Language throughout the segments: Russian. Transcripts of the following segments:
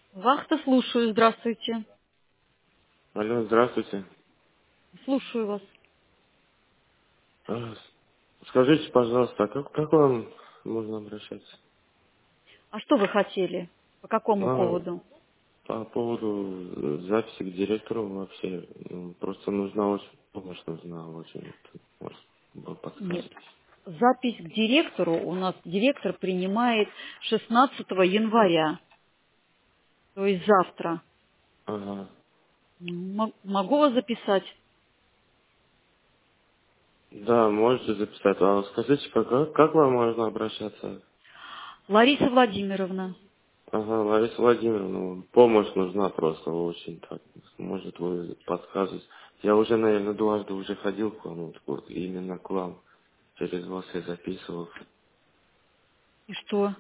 Вахта, слушаю, здравствуйте. Алло, здравствуйте. Слушаю вас. А, Скажите, пожалуйста, а как вам можно обращаться? А что вы хотели? По какому А, поводу? по поводу записи к директору вообще, просто нужна очень помощь, нужна очень. Может, вы Нет. подскажете? Запись к директору у нас директор принимает 16 января, то есть завтра. Ага. Могу вас записать? Да, можете записать. А скажите, как вам можно обращаться? Лариса Владимировна. Ага, Лариса Владимировна, помощь нужна просто очень так. Может, вы подскажете. Я уже, наверное, дважды уже ходил к вам, вот, именно к вам. Через вас я записывал. И что?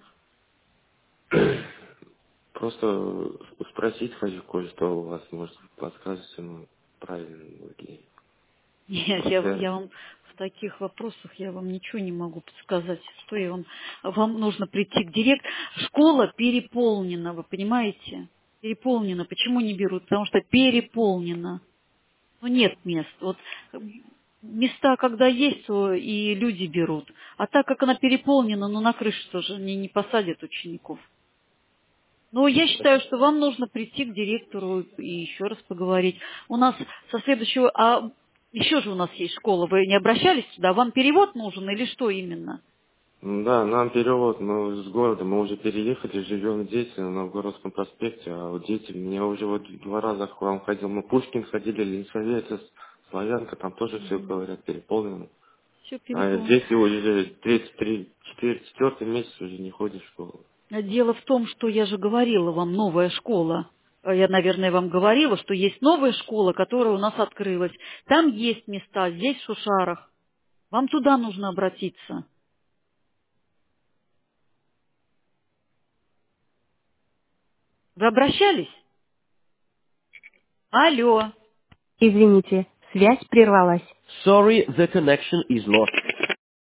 Просто спросить хочу кое-что у вас, может, подскажете, правильно ли. Нет, Просто я вам в таких вопросах я вам ничего не могу подсказать. Что я вам... Вам нужно прийти к директору. Школа переполнена, вы понимаете? Переполнена. Почему не берут? Потому что переполнена. Ну, нет мест. Вот места, когда есть, то и люди берут. А так как она переполнена, ну, на крышу тоже не посадят учеников. Но я считаю, что вам нужно прийти к директору и еще раз поговорить. У нас со следующего... А еще же у нас есть школа. Вы не обращались туда? Вам перевод нужен или что именно? да, нам перевод, мы с города, мы уже переехали, живем здесь, на Новгородском проспекте, а вот дети, меня уже вот 2 раза к вам ходил, мы Пушкин ходили, Ленсовет, Славянка, там тоже все говорят переполнено. Все А переполнено. здесь уже 33, 4 месяц уже не ходит в школу. Дело в том, что я же говорила вам, новая школа. Я, наверное, вам говорила, что есть новая школа, которая у нас открылась. Там есть места, здесь в Шушарах. Вам туда нужно обратиться. Вы обращались? Алло. Извините, связь прервалась. Sorry, the connection is lost.